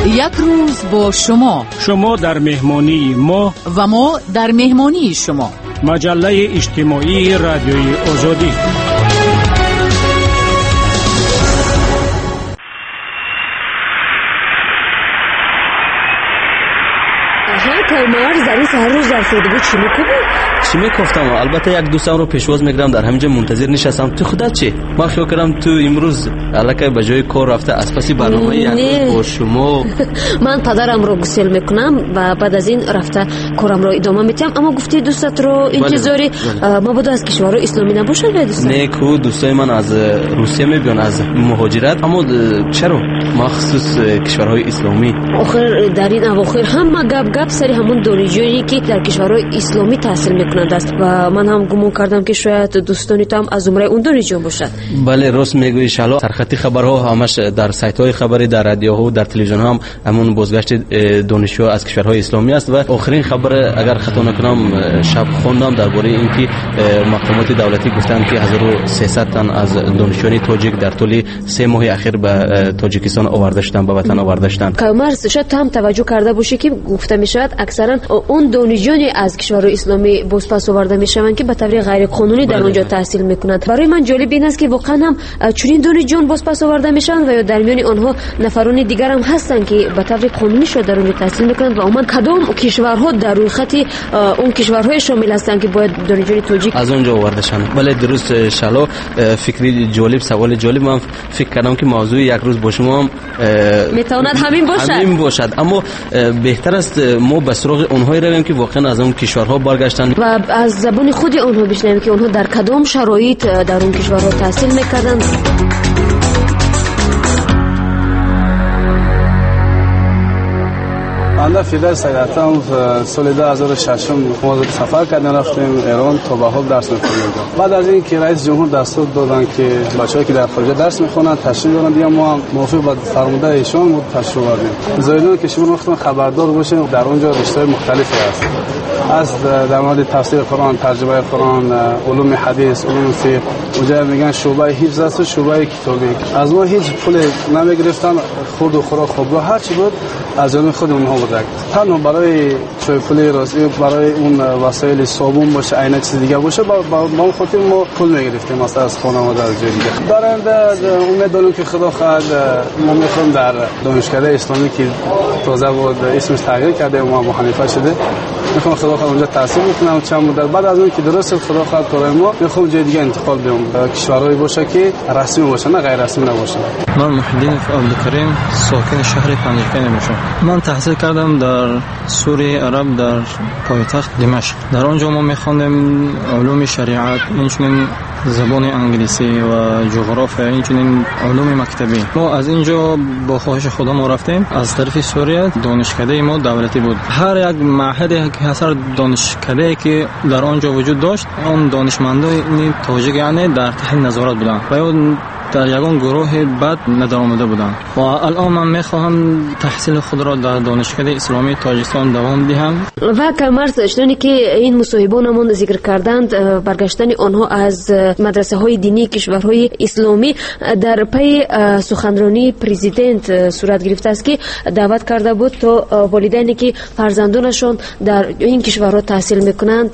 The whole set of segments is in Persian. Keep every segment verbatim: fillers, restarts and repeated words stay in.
یک روز با شما، شما در مهمانی ما و ما در مهمانی شما. مجله اجتماعی رادیوی آزادی. کامار زری سهر روز در خود بود چی میکنی؟ چی میگفتم؟ البته یک دوستم رو پیشواز میگیرم در همینجا منتظر نشستم. تو خودت چی؟ من فکر کردم تو امروز الکی به جای کار رفته از پس برنامه یک روز با شما. من پدرم رو گسیل میکنم و بعد از این رفته کارم رو ادامه میدم. اما گفتی دوستت رو انتظاری ما بود از کشورهای اسلامی نباشن یا دوستان؟ نه کو دوستای من از روسیه میبیان، از مهاجرت. اما چرا مخصوص کشورهای اسلامی؟ آخر در این اواخر همه گپ گپ سری همون دانشجویی که در کشورهای اسلامی تحصیل میکنند است و من هم گمان کردم که شاید دوستانی تو هم از زمره اون دانشجو باشد. بله راست میگویی. ان شاء الله سرخطی خبرها همش در سایت های خبری، در رادیوها و در تلویزیون هم همون بازگشت دانشجو از کشورهای اسلامی است. و آخرین خبر اگر خطا نکنم شب خوندم درباره اینکه مقامات دولتی گفتند که هزار و سیصد تن از دانشجویان تاجیک در طول سه ماه اخیر به تاجیکستان آورده شدند، به وطن آورده شدند. کامر شاید هم توجه کرده باشی که گفته میشد اکثرا اون دانشجویان از کشورهای اسلامی بازپس آورده میشوند که به طور غیر قانونی در اونجا تحصیل میکنند. برای من جالب این است که واقعا هم چنین دانشجویان بازپس آورده میشن و یا در میان آنها نفران دیگر هم هستند که به طور قانونی شده در اونجا تحصیل میکنند و عموما کدام کشورها در روی خط اون کشورهای شامل هستند که باید دانشجویان تاجیک از اونجا آورده شن. بله درست. ان شاء الله فکری جالب، سوال جالب. من فکر کردم که موضوع یک روز با شما هم میتواند همین باشد. همین باشد. اما بهتر است ما به سراغ اونهایی رویم که واقعا از اون کشورها برگشتن و از زبان خود اونها بشنویم که اونها در کدام شرایط در اون کشورها تحصیل میکردند. بنده فیدر سیداتم سال دو هزار و شش ما سفر کردیم رفتیم ایران تا به حال درس می‌خوندیم. بعد از این که رئیس جمهور دستور دادن که بچه‌ای که در خارج درس می‌خونن تشریف بیارن، دیگه ما موافق با فرموده ایشان بود تشریف آوردیم. زایدون که شما وقتا خبردار باشین در اونجا رشته مختلفی هست، از در مورد تفسیر قرآن، ترجمه قرآن، علوم حدیث، علوم فقه. اونجا میگن شعبه حفظ است و شعبه کتابی. از ما هیچ پول نمیگرفتن، خود و خوراک خوب هر چی بود از اون خود اونها بود. تنها برای چای پولی راستی برای اون وسایل صابون باشه، عینه چیز دیگه باشه با ما خودمون ما پول میگرفتیم مثلا از خانواده از جای دیگه. درنده امید دارم که خدا خواهد ما میخوام در دانشکده اسلامی که تازه بود اسمش تغییر کرده و ابو حنیفه شده، میخوام خدا خواهد اونجا تحصیل بکنم. چند مدت بعد از اون که درست خدا خواهد کار ما میخوام جای دیگه انتقال بدم، کشورهایی باشه که رسمی باشه نه غیر رسمی نباشه. من محمدین عبدالکریم ساکن شهر پنجشیر میشم. من تحصیل کردم در سوریه عرب در پایتخت دمشق. در آنجا ما میخواندیم علوم شریعت، اینچنین زبان انگلیسی و جغرافیا، اینچنین علوم مکتبی. ما از اینجا با خواهش خدا ما رفتیم. از طرف سوریه دانشکده ما دولتی بود. هر یک معهد که هر دانشکده که در آنجا وجود داشت اون دانشمندان تاجیک یعنی در تحت نظارت بودند و در یگان گروه بد ندارآمده بودند و الان من میخواهم تحصیل خود را در دانشکده اسلامی تاجیکستان دوام دهم. و کمرس اشتانی که این مصاحبانمون ذکر کردند برگشتن آنها از مدرسه های دینی کشورهای اسلامی در پی سخنرانی پرزیدنت صورت گرفته است که دعوت کرده بود تا والدینی که فرزندانشان در این کشورها تحصیل میکنند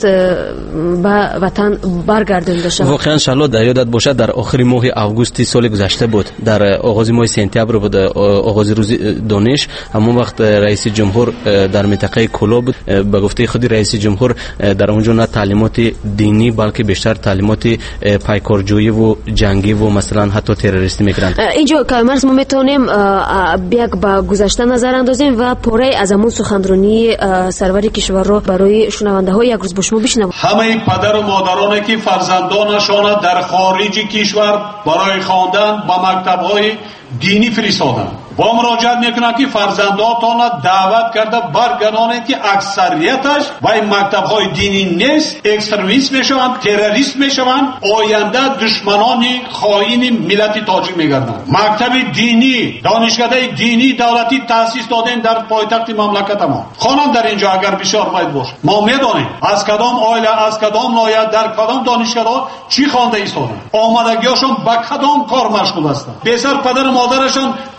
به وطن برگردانده شوند. واقعا ان شاء الله در یادت باشد در آخر ماه آگوست سال گذشته بود، در آغاز ماه سپتامبر بود، آغاز روز دانش. همون وقت رئیس جمهور در منطقه کلو بود. به گفته خود رئیس جمهور در اونجا نه تعلیمات دینی بلکه بیشتر تعلیمات پایکارجویی و جنگی و مثلا حتی تروریستی میگیرند. اینجا کامرس ما میتونیم بیاک با گذشته نظر اندازیم و پاره از همون سخنرانی سرور کشور رو برای شنونده ها یک روز با شما بشنویم. همه پدر و مادرانی که فرزندانشان در خارج کشور برای خواندن با مکتب‌های دینی فرستادند با مراجعت میکنند که فرزندانتان دعوت کرده برگردانید که اکثریتش و این مکتب‌های دینی نیست، اکستریمیست میشوند، تروریست میشوند، آینده دشمنان خائن ملت تاجیک میگردند. مکتب دینی، دانشکده دینی دولتی تأسیس دادن در پایتخت مملکت ما. خانم در اینجا اگر بسیار باید باشه ما میدانیم از کدام عائله، از کدام ناحیه، در کدام دانشکده چی خوانده ایستادند، آمادگیشون با کدام کار مشغول هستند. بسیار پدر و مادرشان نه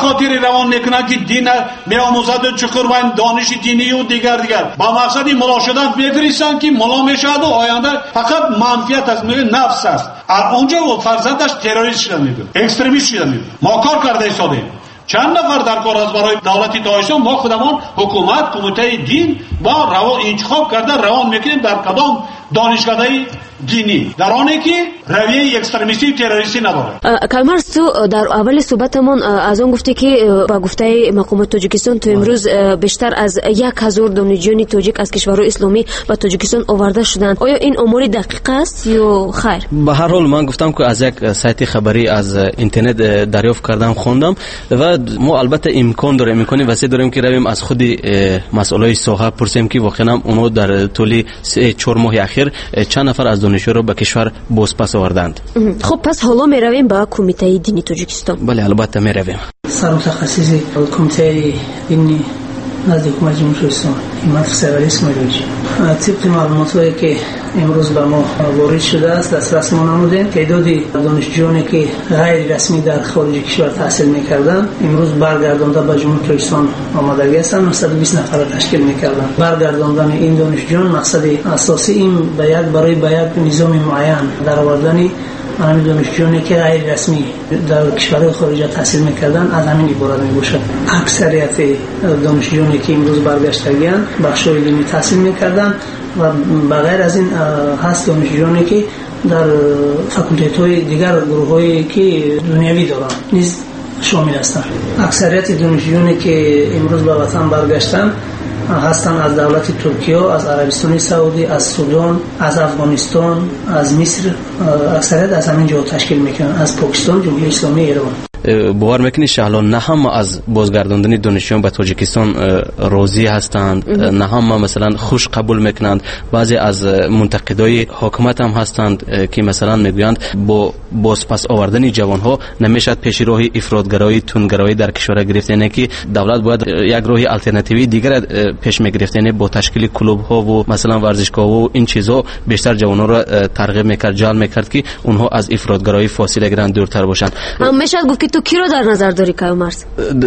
خاطر روان میکنن که دین میآموزد و چقدر و دانش دینی و دیگر دیگر با مقصد ملا شدن میفرستن که ملا میشد و آینده فقط منفیت از نفس است. اونجا و فرزندش تروریست شده میگه، اکستریمیست شده میگه. ما کار کرده ایستادیم. چند نفر در کار از برای دولتی داشتیم، ما خودمان حکومت کمیته دین با روان انتخاب کرده روان میکنیم در کدام دانشکده دینی، در آنی که رویه اکستریمیستی تروریستی نداره. کلمرز تو در اول صحبتمون از اون گفتی که با گفته مقامات تاجیکستان تو امروز بیشتر از یک هزار دانشجوی تاجیک از کشورهای اسلامی به تاجیکستان آورده شدن. آیا این امور دقیق است یا خیر؟ به هر حال من گفتم که از یک سایت خبری از اینترنت دریافت کردم، خوندم و ما البته امکان داریم امکانی وسیع داریم که رویم از خود مسئولای ساحه پرسیم که واقعا اونها در طول سه چهار ماه اخیر چند نفر از دانشجو رو به کشور بازپس آوردند. خب پس حالا می رویم به کمیته دینی تاجیکستان. بله البته می رویم. سرمتخصص کمیته دینی نزد حکومت جمهوری اسلامی همت سروری اسماعیلی طبق معلوماتی که امروز به ما وارد شده است دسترس ما نمودیم تعداد دانشجویانی که غیر رسمی در خارج کشور تحصیل می‌کردند امروز برگردانده به جمهوری اسلامی آمادگی هستند صد و بیست نفر تشکیل می‌کردند. برگرداندن این دانشجویان مقصد اساسی این به یک برای به یک نظام معین در آوردن همین دانشجویانی که غیر رسمی در کشورهای خارجی تحصیل می‌کردند از همین عبارت می‌باشد. اکثریت دانشجویانی که امروز برگشتگیان بخش‌های دینی تحصیل می‌کردند و بغیر از این هست دانشجویانی که در فاکولته‌های دیگر گروه‌هایی که دنیوی دارند نیز شامل هستند. اکثریت دانشجویانی که امروز به وطن برگشتند هستند از دولت ترکیه، از عربستان سعودی، از سودان، از افغانستان، از مصر، اکثریت از همین جا تشکیل میکنن، از پاکستان، جمهوری اسلامی ایران. باور میکنی شهلا نه هم از بازگرداندن دانشجویان به تاجیکستان راضی هستند، نه هم مثلا خوش قبول میکنند. بعضی از منتقدای حکومت هم هستند که مثلا میگویند با بازپس آوردن جوانها نمیشد پیش راه افراطگرایی تندگرایی در کشور گرفت، یعنی که دولت باید یک راه الटरनेटिवی دیگر پیش میگرفت، یعنی با تشکیل کلوب ها و مثلا ورزشگاه و این چیزها بیشتر جوانها را ترغیب میکرد، جلب میکرد که اونها از افراطگرایی فاصله گیرند، دورتر باشند. میشد گفت که تو کی رو در نظر داری کلمرز؟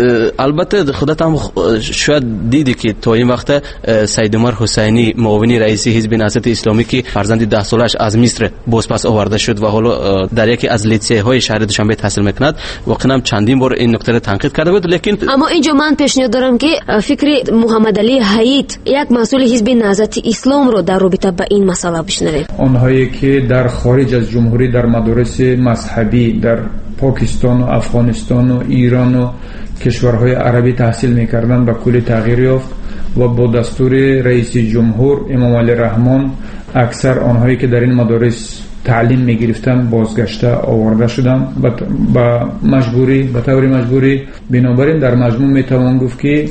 البته خودت هم شاید دیدی که تا این وقت سید عمر حسینی معاون رئیس حزب نهضت اسلامی که فرزند ده سالش از مصر بازپس آورده شد و حالا در یکی از لیسه های شهر دوشنبه تحصیل میکند، واقعا چندین بار این نکته را تنقید کرده بود. لیکن اما اینجا من پیشنهاد دارم که فکر محمد علی حییت یک مسئول حزب نهضت اسلام رو در رابطه با این مسئله بشنویم. آنهایی که در خارج از جمهوری در مدارس مذهبی در پاکستان و افغانستان و ایران و کشورهای عربی تحصیل میکردن به کلی تغییر یافت و با دستور رئیس جمهور امام علی رحمان اکثر آنهایی که در این مدارس تعلیم میگرفتن بازگشته آورده شدن با مجبوری، به طور مجبوری. بنابراین در مجموع میتوان گفت که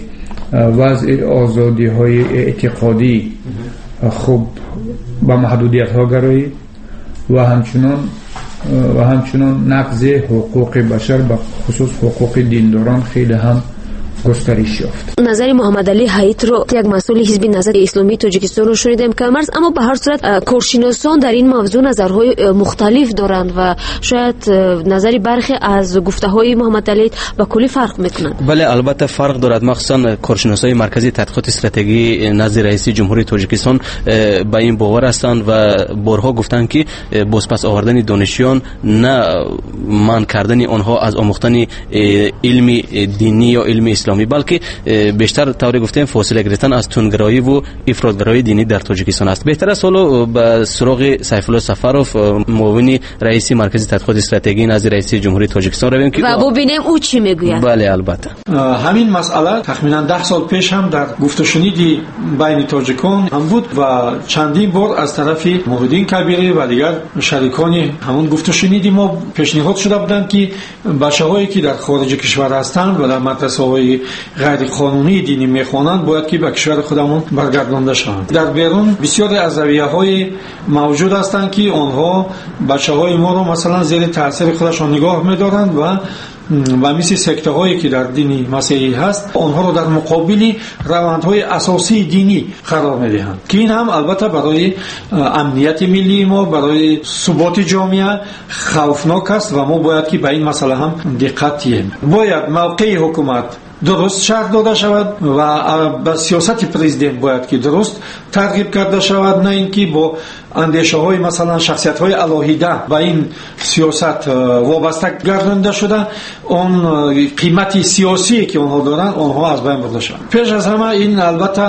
وضع آزادی های اعتقادی خوب با محدودیت ها گرایی و همچنان و همچنان نقض حقوق بشر به خصوص حقوق دینداران خیلی هم گسترش یافت. نظر محمد علی حییت رو یک مسئول حزب نهضت اسلامی تاجیکستان رو شنیدیم کلمرز، اما به هر صورت کارشناسان در این موضوع نظرهای مختلف دارند و شاید نظری برخی از گفته‌های محمد علی با کلی فرق میکنند. بله البته فرق دارد، مخصوصا کارشناسای مرکزی تحقیقات استراتژی نزد رئیس جمهوری تاجیکستان به این باور هستند و بارها گفتند که بازپس آوردن دانشجویان نه من کردن آنها از آموختن علم دینی یا علم اسلامی، بلکه بیشتر طوری گفتیم فاصله گرفتن از تندگرایی و افراطگرایی دینی در تاجیکستان است. بهتر است حالا به سراغ سیف الله سفروف معاون رئیس مرکز تحقیقات استراتژی نزد رئیس جمهوری تاجیکستان رویم که و ببینیم او چی میگوید. بله البته همین مسئله تقریبا ده سال پیش هم در گفت و شنیدی بین تاجیکان هم بود و چندین بار از طرف محیدین کبیری و دیگر شریکان همون گفت و شنیدی ما پیشنهاد شده بودند که بچه‌هایی که در خارج کشور هستند و در مدرسه‌های کتاب‌های غیر قانونی دینی میخوانند باید که به کشور خودمون برگردانده شوند. در بیرون بسیاری از رویه‌های موجود هستند که آنها بچه‌های ما رو مثلا زیر تاثیر خودشان نگاه می‌دارند و و مثل سکته هایی که در دین مسیحی هست آنها رو در مقابل روندهای اساسی دینی قرار میدهند که این هم البته برای امنیت ملی ما، برای ثبات جامعه خوفناک است و ما باید که به این مسئله هم دقت کنیم. باید موقع حکومت درست شرح داده شود و به سیاست پرزیدنت باید که درست ترغیب کرده شود، نه اینکه با اندیشه های مثلا شخصیت های الهیده و این سیاست وابسته گردانده شده اون قیمت سیاسی که اونها دارن اونها از بین برده شود. پیش از همه این البته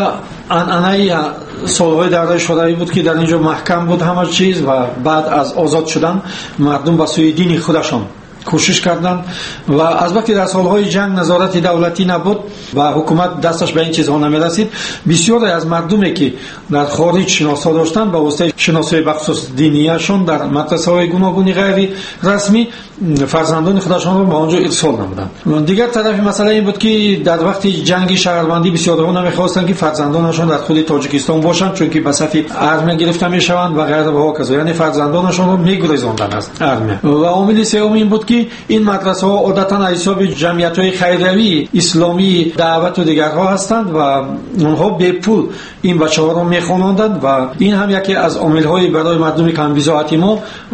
عنعنه سالهای درده شورایی بود که در اینجا محکم بود همه چیز و بعد از آزاد شدن مردم به سوی دین خودشان کوشش کردند و از وقتی در سالهای جنگ نظارت دولتی نبود و حکومت دستش به این چیزها نمی‌رسید، بسیاری از مردمی که در خارج شناسا داشتند به واسطه شناسایی بخصوص دینیشون در مدرسه‌های گوناگون غیر رسمی فرزندان خودشان رو به آنجا ارسال نمودند. دیگر طرف مسئله این بود که در وقت جنگ شهروندی بسیارها نمی‌خواستند که فرزندانشون در خود تاجیکستان باشند چون که به صف ارمه گرفته می‌شوند و غیره و هکذا، یعنی فرزندانشون رو می‌گریزاندند از ارمه. و عامل سوم این بود که این مدرسه ها عادتاً از حساب جمعیت های خیریوی اسلامی دعوت و دیگرها هستند و اونها به پول این بچه ها رو میخوانندند و این هم یکی از عامل های برای مردم کم بضاعت ما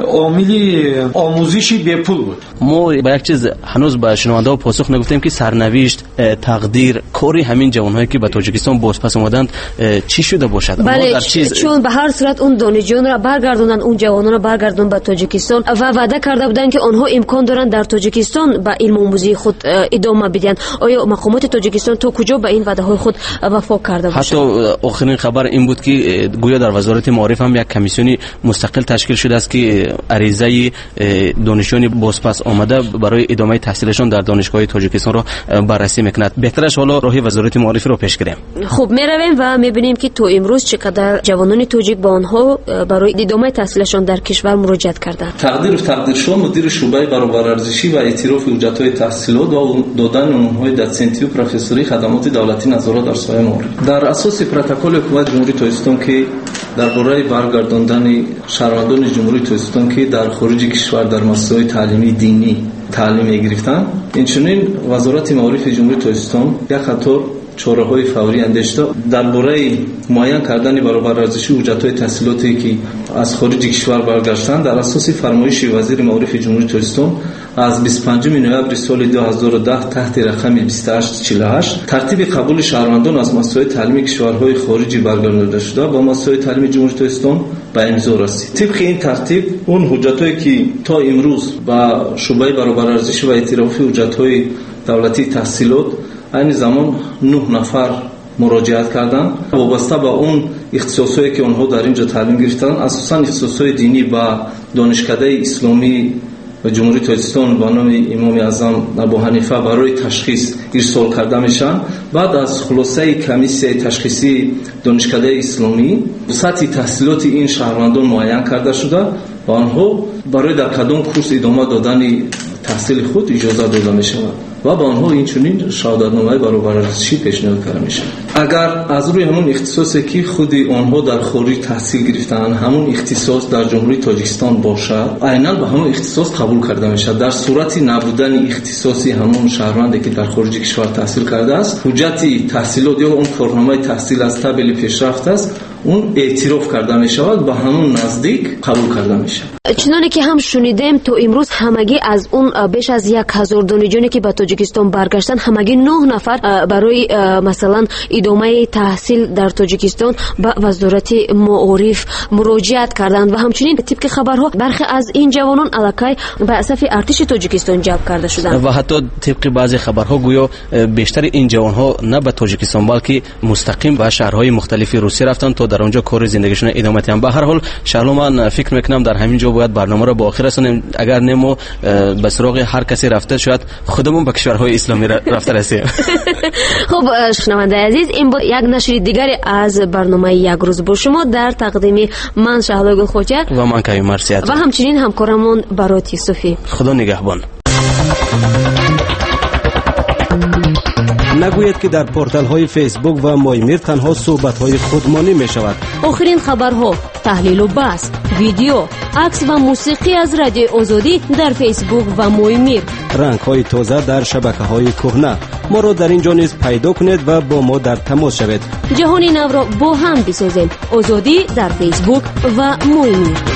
عامل آموزشی به پول بود. ما با یک چیز هنوز به شنونده ها پاسخ نگفتیم که سرنوشت، تقدیر، کاری همین جوانهایی که به تاجیکستان بازپس اومدند چی شده باشد؟ بله، در چیز... چون به هر صورت اون دانشجویان را برگردوندن، اون جوانان را برگردوندن به تاجیکستان و وعده کرده بودند که آنها امکان دارند در تاجیکستان به علم آموزی خود ادامه بدن. آیا مقامات تاجیکستان تا کجا به این وعده های خود وفا کرده باشند؟ حتی آخرین خبر این بود که گویا در وزارت معارف هم یک کمیسیونی مستقل تشکیل شده است که عریضه دانشجویان بازپس آمده برای ادامه تحصیلشان در دانشگاه تاجیکستان را بررسی میکند. بهترش حالا راه وزارت معارف رو پیش گیریم. خب میرویم و میبینیم که تو امروز چقدر جوانان تاجیک با آنها برای ادامه تحصیلشان در کشور مراجعت کردند. تقدیر و تقدیرشون مدیر شعبه برابرارزشی و اعتراف حجت‌های تحصیلات و دادن نمونه‌های دسنتی و پروفسوری خدمات دولتی نظارت در سایه معارف. در اساس پروتکل حکومت جمهوری تاجیکستان که درباره برگرداندن شهروندان جمهوری تاجیکستان که در خارج کشور در مسائل تعلیمی دینی تعلیم گرفتند، اینچنین وزارت معارف جمهوری تاجیکستان یک خطور چاره‌های فوری اندیشیده درباره معین کردن برابرارزشی حجت‌های تحصیلاتی که از خارج کشور برگشتند در اساس فرمایش وزیر معارف جمهوری تاجیکستان از بیست و پنجم نوامبر سال دو هزار و ده تحت رقم بیست و هشت چهل و هشت ترتیب قبول شهروندان از مسائل تعلیمی کشورهای خارجی برگردانده شده با مسائل تعلیمی جمهوری تاجیکستان به امضا رسید. طبق این ترتیب اون حجت‌هایی که تا امروز با شعبه برابرارزشی و اعتراف حجت‌های دولتی تحصیلات این زمان نه نفر مراجعت کردند وابسته به اون اختصاصایی که آنها در اینجا تعلیم گرفتند، اساساً اختصاصهای دینی با دانشکده اسلامی و جمهوری تاجیکستان با نام امام اعظم ابو حنیفه برای تشخیص ارسال کرده میشن. بعد از خلاصه کمیسیه تشخیصی دانشکده اسلامی سطح تحصیلات این شهروندان معین کرده شده و آنها برای در کدام کورس ادامه دادن تحصیل خود اجازه داده می شود و با آنها این چنین شهادتنامه برابرارزشی پیشنهاد کرده می شود. اگر از روی همون اختصاصی که خود آنها در خارج تحصیل گرفتن همون اختصاص در جمهوری تاجیکستان باشد، عیناً به همون اختصاص قبول کرده می شود. در صورت نبودن اختصاصی همون شهروندی که در خارج کشور تحصیل کرده است، حجت تحصیلات یا اون کارنامه تحصیل از تبل پیشرفت است، اون اعتراف کرده می شود، به همون نزدیک قبول کرده می شود. چنانه که هم شنیدیم تو امروز همگی از اون بیش از یک هزار دانشجویی که به تاجیکستان برگشتن همگی نه نفر برای مثلا ادامه تحصیل در تاجیکستان به وزارت معارف مراجعت کردند و همچنین طبق خبرها برخی از این جوانان الکی به صف ارتش تاجیکستان جلب کرده شدند و حتی طبق بعضی خبرها گویا بیشتر این جوانها نه به تاجیکستان بلکه مستقیم به شهرهای مختلف روسیه رفتند تا در اونجا کار زندگیشون ادامه دهند. به هر حال شالو من فکر میکنم در همین جا باید برنامه را با آخر رسونیم. اگر نمو به سراغ هر کسی رفته شاید خودمون به کشورهای اسلامی رفته رسیم. خب شنونده عزیز، این بود یک نشر دیگری از برنامه یک روز با شما در تقدیم من شهلا گل خوجه و من کیوم مرسیات و همچنین همکارمون برات یوسفی. خدا نگهبان. نگوید که در پورتال های فیسبوک و مایمیر تنها صحبت های خودمانی می شود. آخرین خبرها، تحلیل و بحث، ویدیو، عکس و موسیقی از رادیو آزادی در فیسبوک و مایمیر. رنگ های تازه در شبکه های کهنه. ما را در اینجا نیز پیدا کنید و با ما در تماس شوید. جهان نو را با هم بسازیم. آزادی در فیسبوک و مایمیر.